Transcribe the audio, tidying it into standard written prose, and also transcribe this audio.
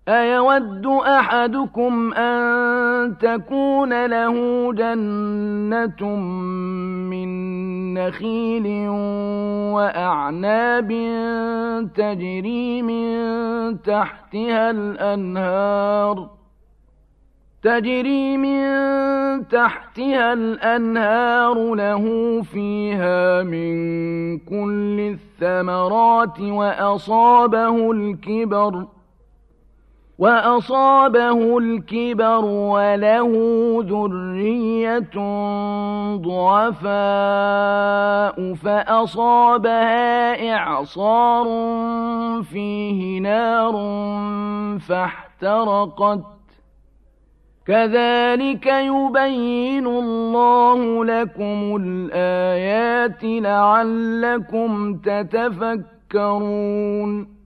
أيود أحدكم أن تكون له جنة من نخيل وأعناب تجري من تحتها الأنهار له فيها من كل الثمرات وأصابه الكبر وله ذرية ضعفاء فأصابها إعصار فيه نار فاحترقت كذلك يبين الله لكم الآيات لعلكم تتفكرون